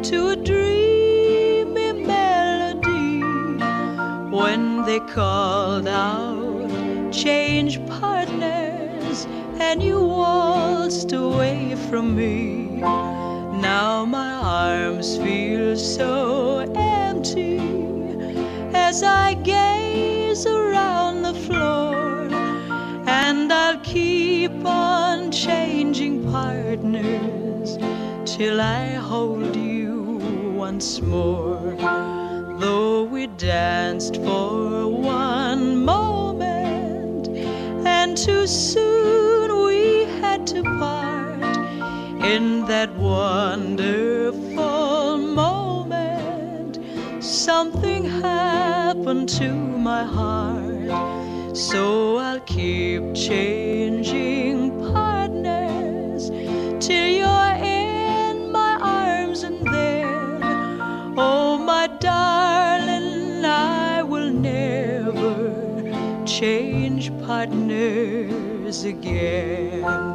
to a dreamy melody when they called out, "Change partners," and you waltzed away from me. Now my arms feel so empty as I gaze around the floor, and I'll keep on changing partners till I hold you once more. Though we danced for one moment, and too soon we had to part, in that wonderful moment something happened to my heart. So I'll keep changing partners till you're in my arms, and then, oh my darling, I will never change partners again.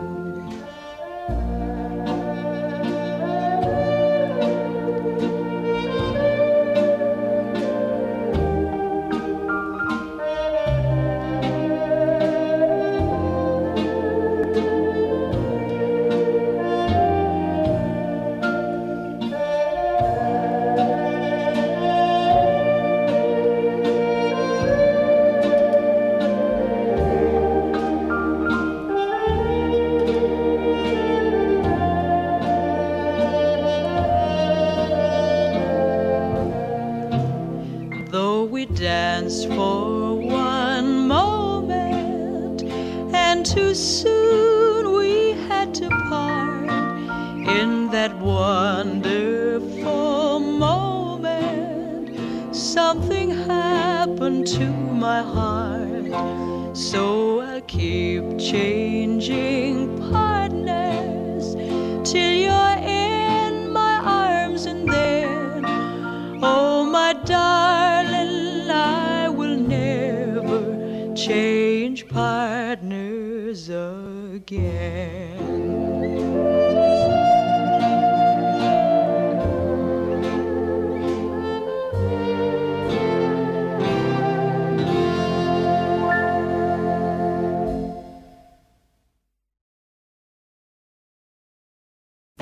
Though we danced for one moment, and too soon we had to part, in that wonderful moment something happened to my heart. So I'll keep changing partners till you're in my arms, and then, oh my darling, I will never change partners again.